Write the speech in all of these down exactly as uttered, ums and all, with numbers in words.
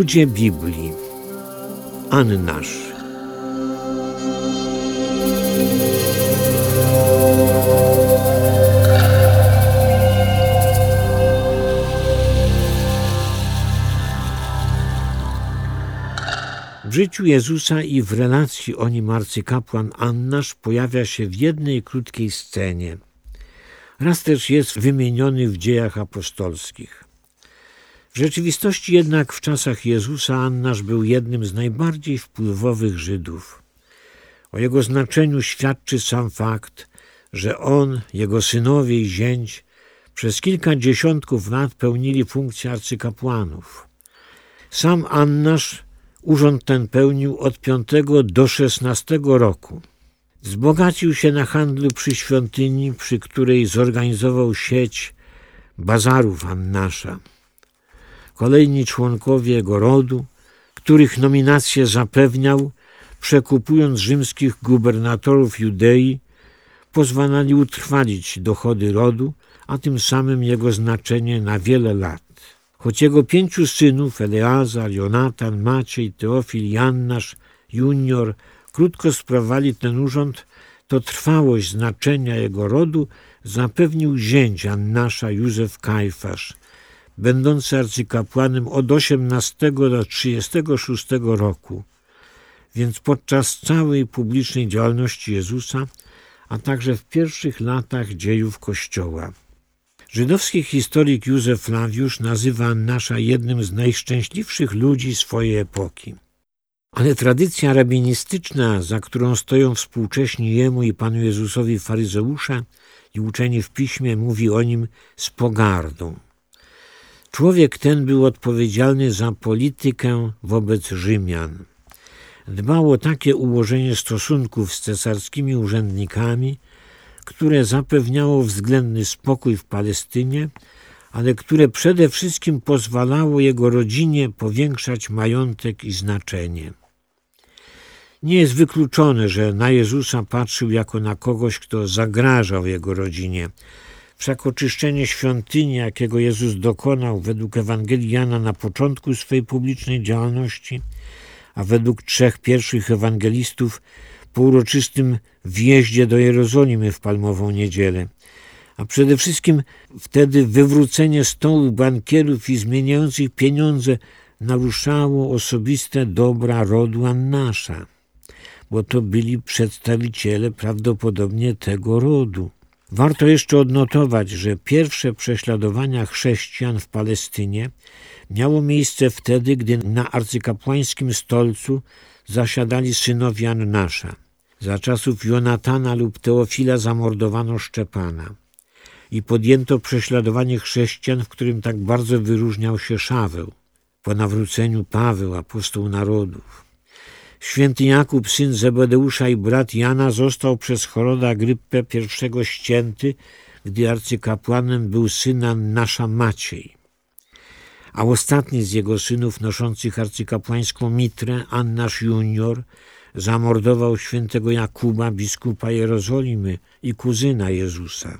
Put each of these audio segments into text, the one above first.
Ludzie Biblii. Annasz. W życiu Jezusa i w relacji o nim arcykapłan Annasz pojawia się w jednej krótkiej scenie. Raz też jest wymieniony w Dziejach Apostolskich. W rzeczywistości jednak w czasach Jezusa Annasz był jednym z najbardziej wpływowych Żydów. O jego znaczeniu świadczy sam fakt, że on, jego synowie i zięć przez kilka dziesiątków lat pełnili funkcję arcykapłanów. Sam Annasz urząd ten pełnił od piątego do szesnastego roku. Wzbogacił się na handlu przy świątyni, przy której zorganizował sieć bazarów Annasza. Kolejni członkowie jego rodu, których nominację zapewniał, przekupując rzymskich gubernatorów Judei, pozwalali utrwalić dochody rodu, a tym samym jego znaczenie na wiele lat. Choć jego pięciu synów, Eleazar, Jonatan, Maciej, Teofil i Annasz junior, krótko sprawowali ten urząd, to trwałość znaczenia jego rodu zapewnił zięć Annasza, Józef Kajfasz, będący arcykapłanem od osiemnastego do trzydziestego szóstego roku. Więc podczas całej publicznej działalności Jezusa, a także w pierwszych latach dziejów Kościoła. Żydowski historyk Józef Flawiusz nazywa Annasza jednym z najszczęśliwszych ludzi swojej epoki. Ale tradycja rabinistyczna, za którą stoją współcześni jemu i Panu Jezusowi faryzeusze i uczeni w piśmie, mówi o nim z pogardą. Człowiek ten był odpowiedzialny za politykę wobec Rzymian. Dbał o takie ułożenie stosunków z cesarskimi urzędnikami, które zapewniało względny spokój w Palestynie, ale które przede wszystkim pozwalało jego rodzinie powiększać majątek i znaczenie. Nie jest wykluczone, że na Jezusa patrzył jako na kogoś, kto zagrażał jego rodzinie. Wszak oczyszczenie świątyni, jakiego Jezus dokonał według Ewangelii Jana na początku swej publicznej działalności, a według trzech pierwszych ewangelistów po uroczystym wjeździe do Jerozolimy w Palmową Niedzielę, a przede wszystkim wtedy wywrócenie stołu bankierów i zmieniających pieniądze naruszało osobiste dobra rodu Annasza, bo to byli przedstawiciele prawdopodobnie tego rodu. Warto jeszcze odnotować, że pierwsze prześladowania chrześcijan w Palestynie miało miejsce wtedy, gdy na arcykapłańskim stolcu zasiadali synowie Annasza. Za czasów Jonatana lub Teofila zamordowano Szczepana i podjęto prześladowanie chrześcijan, w którym tak bardzo wyróżniał się Szaweł. Po nawróceniu Paweł, apostoł narodów. Święty Jakub, syn Zebedeusza i brat Jana, został przez Heroda Agryppę I ścięty, gdy arcykapłanem był syn Annasza Maciej. A ostatni z jego synów noszących arcykapłańską mitrę, Annasz junior, zamordował świętego Jakuba, biskupa Jerozolimy i kuzyna Jezusa.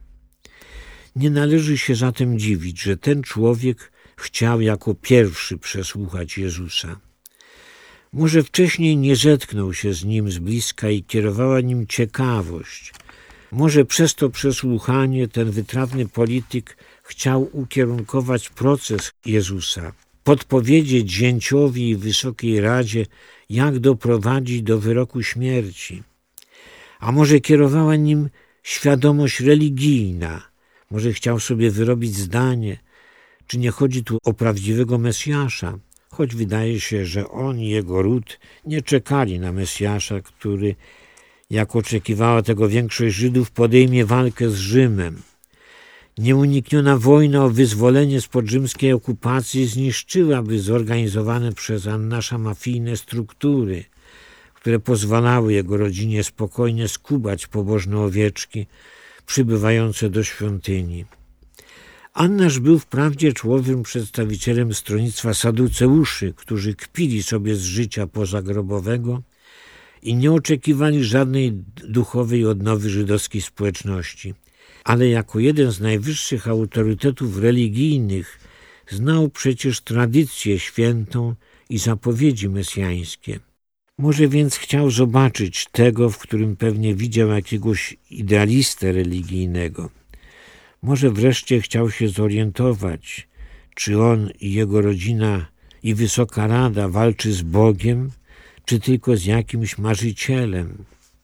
Nie należy się zatem dziwić, że ten człowiek chciał jako pierwszy przesłuchać Jezusa. Może wcześniej nie zetknął się z nim z bliska i kierowała nim ciekawość. Może przez to przesłuchanie ten wytrawny polityk chciał ukierunkować proces Jezusa, podpowiedzieć zięciowi i Wysokiej Radzie, jak doprowadzić do wyroku śmierci. A może kierowała nim świadomość religijna, może chciał sobie wyrobić zdanie, czy nie chodzi tu o prawdziwego Mesjasza, choć wydaje się, że on i jego ród nie czekali na Mesjasza, który, jak oczekiwała tego większość Żydów, podejmie walkę z Rzymem. Nieunikniona wojna o wyzwolenie spod rzymskiej okupacji zniszczyłaby zorganizowane przez Annasza mafijne struktury, które pozwalały jego rodzinie spokojnie skubać pobożne owieczki przybywające do świątyni. Annasz był wprawdzie człowiekiem przedstawicielem stronnictwa saduceuszy, którzy kpili sobie z życia pozagrobowego i nie oczekiwali żadnej duchowej odnowy żydowskiej społeczności, ale jako jeden z najwyższych autorytetów religijnych znał przecież tradycję świętą i zapowiedzi mesjańskie. Może więc chciał zobaczyć tego, w którym pewnie widział jakiegoś idealistę religijnego. Może wreszcie chciał się zorientować, czy on i jego rodzina i Wysoka Rada walczy z Bogiem, czy tylko z jakimś marzycielem.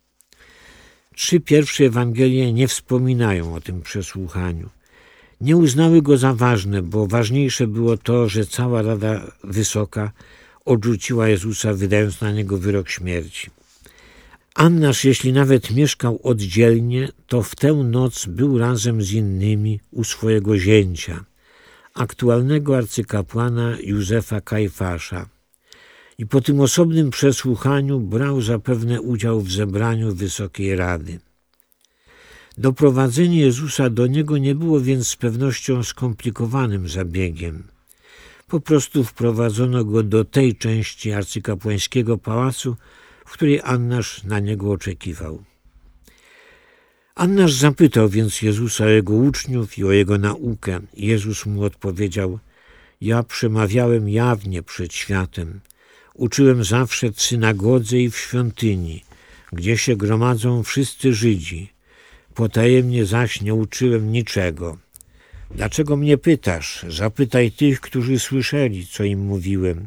Trzy pierwsze Ewangelie nie wspominają o tym przesłuchaniu. Nie uznały go za ważne, bo ważniejsze było to, że cała Rada Wysoka odrzuciła Jezusa, wydając na niego wyrok śmierci. Annasz, jeśli nawet mieszkał oddzielnie, to w tę noc był razem z innymi u swojego zięcia, aktualnego arcykapłana Józefa Kajfasza. I po tym osobnym przesłuchaniu brał zapewne udział w zebraniu Wysokiej Rady. Doprowadzenie Jezusa do niego nie było więc z pewnością skomplikowanym zabiegiem. Po prostu wprowadzono go do tej części arcykapłańskiego pałacu, w której Annasz na niego oczekiwał. Annasz zapytał więc Jezusa o jego uczniów i o jego naukę. Jezus mu odpowiedział: ja przemawiałem jawnie przed światem. Uczyłem zawsze w synagodze i w świątyni, gdzie się gromadzą wszyscy Żydzi. Potajemnie zaś nie uczyłem niczego. Dlaczego mnie pytasz? Zapytaj tych, którzy słyszeli, co im mówiłem.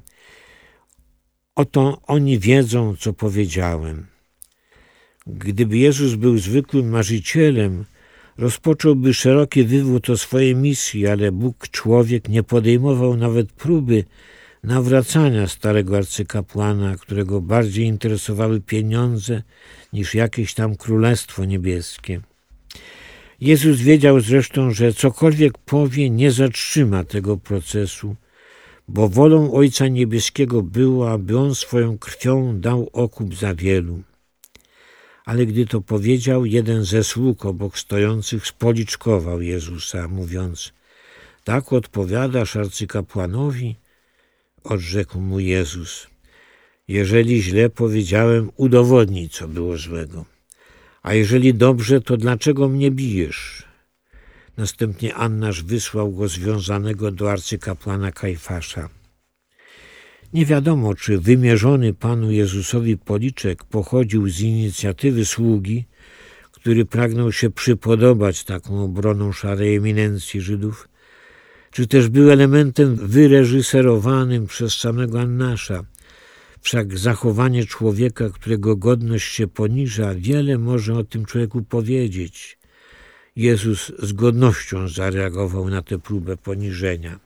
Oto oni wiedzą, co powiedziałem. Gdyby Jezus był zwykłym marzycielem, rozpocząłby szeroki wywód o swojej misji, ale Bóg człowiek nie podejmował nawet próby nawracania starego arcykapłana, którego bardziej interesowały pieniądze niż jakieś tam królestwo niebieskie. Jezus wiedział zresztą, że cokolwiek powie, nie zatrzyma tego procesu, bo wolą Ojca Niebieskiego było, aby On swoją krwią dał okup za wielu. Ale gdy to powiedział, jeden ze sług obok stojących spoliczkował Jezusa, mówiąc: tak odpowiadasz arcykapłanowi? Odrzekł mu Jezus: jeżeli źle powiedziałem, udowodnij, co było złego. A jeżeli dobrze, to dlaczego mnie bijesz? Następnie Annasz wysłał go związanego do arcykapłana Kajfasza. Nie wiadomo, czy wymierzony Panu Jezusowi policzek pochodził z inicjatywy sługi, który pragnął się przypodobać taką obroną szarej eminencji Żydów, czy też był elementem wyreżyserowanym przez samego Annasza. Wszak zachowanie człowieka, którego godność się poniża, wiele może o tym człowieku powiedzieć. Jezus z godnością zareagował na tę próbę poniżenia.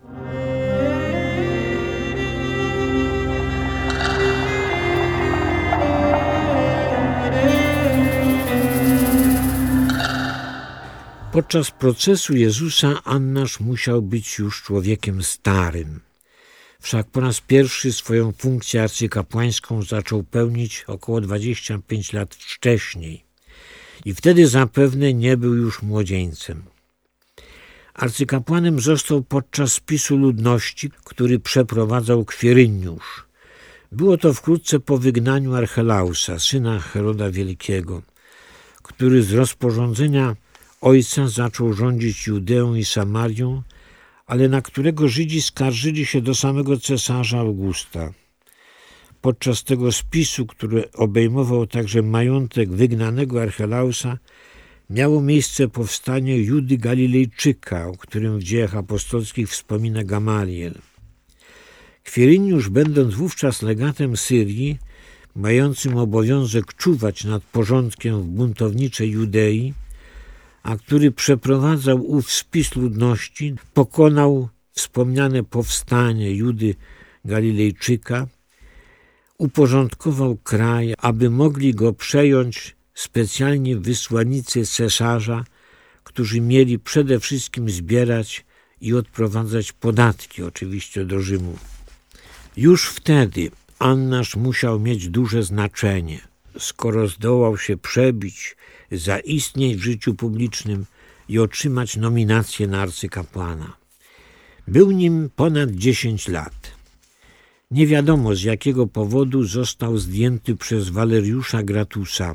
Podczas procesu Jezusa Annasz musiał być już człowiekiem starym. Wszak po raz pierwszy swoją funkcję arcykapłańską zaczął pełnić około dwadzieścia pięć lat wcześniej i wtedy zapewne nie był już młodzieńcem. Arcykapłanem został podczas spisu ludności, który przeprowadzał Kwiryniusz. Było to wkrótce po wygnaniu Archelausa, syna Heroda Wielkiego, który z rozporządzenia ojca zaczął rządzić Judeą i Samarią, ale na którego Żydzi skarżyli się do samego cesarza Augusta. Podczas tego spisu, który obejmował także majątek wygnanego Archelausa, miało miejsce powstanie Judy Galilejczyka, o którym w Dziejach Apostolskich wspomina Gamaliel. Kwiryniusz, będąc wówczas legatem Syrii, mającym obowiązek czuwać nad porządkiem w buntowniczej Judei, a który przeprowadzał ów spis ludności, pokonał wspomniane powstanie Judy Galilejczyka, uporządkował kraj, aby mogli go przejąć specjalnie wysłannicy cesarza, którzy mieli przede wszystkim zbierać i odprowadzać podatki, oczywiście do Rzymu. Już wtedy Annasz musiał mieć duże znaczenie, skoro zdołał się przebić, zaistnieć w życiu publicznym i otrzymać nominację na arcykapłana. Był nim ponad dziesięć lat. Nie wiadomo, z jakiego powodu został zdjęty przez Waleriusza Gratusa,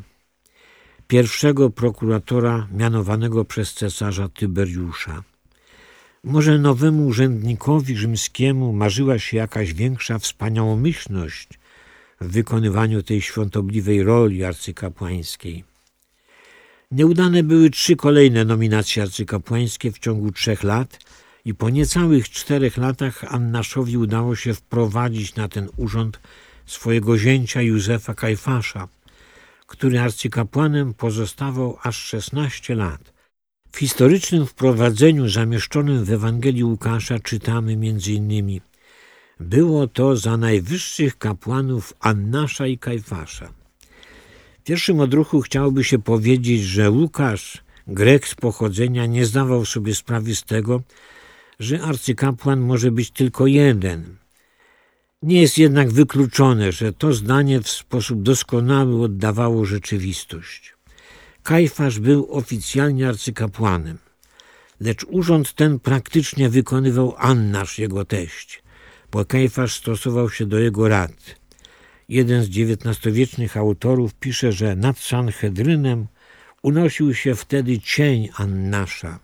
pierwszego prokuratora mianowanego przez cesarza Tyberiusza. Może nowemu urzędnikowi rzymskiemu marzyła się jakaś większa wspaniałomyślność w wykonywaniu tej świątobliwej roli arcykapłańskiej. Nieudane były trzy kolejne nominacje arcykapłańskie w ciągu trzech lat i po niecałych czterech latach Annaszowi udało się wprowadzić na ten urząd swojego zięcia Józefa Kajfasza, który arcykapłanem pozostawał aż szesnaście lat. W historycznym wprowadzeniu zamieszczonym w Ewangelii Łukasza czytamy między innymi: było to za najwyższych kapłanów Annasza i Kajfasza. W pierwszym odruchu chciałoby się powiedzieć, że Łukasz, Grek z pochodzenia, nie zdawał sobie sprawy z tego, że arcykapłan może być tylko jeden. Nie jest jednak wykluczone, że to zdanie w sposób doskonały oddawało rzeczywistość. Kajfasz był oficjalnie arcykapłanem, lecz urząd ten praktycznie wykonywał Annasz, jego teść, bo Kajfasz stosował się do jego rad. Jeden z dziewiętnastowiecznych autorów pisze, że nad Sanhedrynem unosił się wtedy cień Annasza.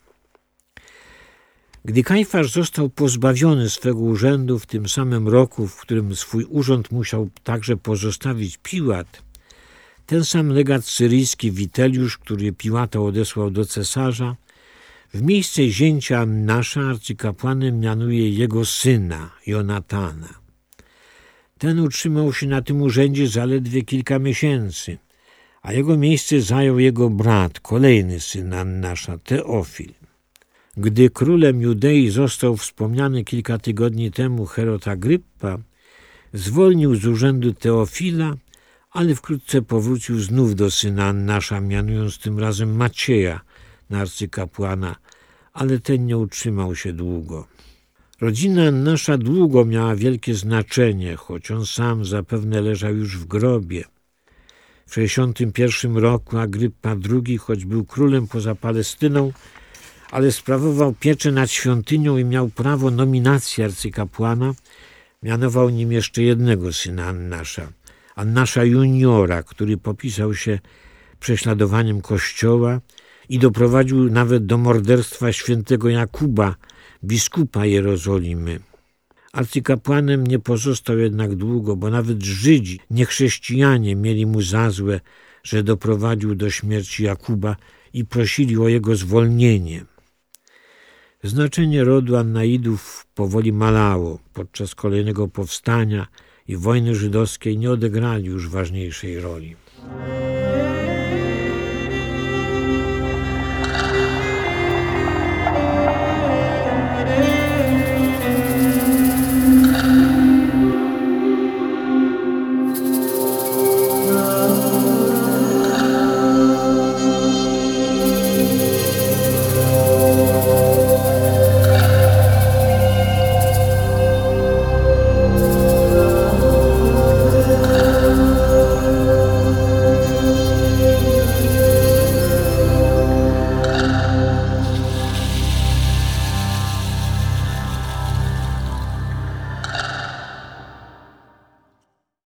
Gdy Kajfasz został pozbawiony swego urzędu w tym samym roku, w którym swój urząd musiał także pozostawić Piłat, ten sam legat syryjski Witeliusz, który Piłata odesłał do cesarza, w miejsce zięcia Annasza arcykapłanem mianuje jego syna, Jonatana. Ten utrzymał się na tym urzędzie zaledwie kilka miesięcy, a jego miejsce zajął jego brat, kolejny syn Annasza, Teofil. Gdy królem Judei został wspomniany kilka tygodni temu Herod Agryppa, zwolnił z urzędu Teofila, ale wkrótce powrócił znów do syna Annasza, mianując tym razem Macieja na arcykapłana, ale ten nie utrzymał się długo. Rodzina Annasza długo miała wielkie znaczenie, choć on sam zapewne leżał już w grobie. W sześćdziesiątym pierwszym roku Agryppa drugi, choć był królem poza Palestyną, ale sprawował pieczę nad świątynią i miał prawo nominacji arcykapłana, mianował nim jeszcze jednego syna Annasza, Annasza juniora, który popisał się prześladowaniem Kościoła i doprowadził nawet do morderstwa świętego Jakuba, biskupa Jerozolimy. Arcykapłanem nie pozostał jednak długo, bo nawet Żydzi, niechrześcijanie, mieli mu za złe, że doprowadził do śmierci Jakuba i prosili o jego zwolnienie. Znaczenie rodu Annaidów powoli malało. Podczas kolejnego powstania i wojny żydowskiej nie odegrali już ważniejszej roli.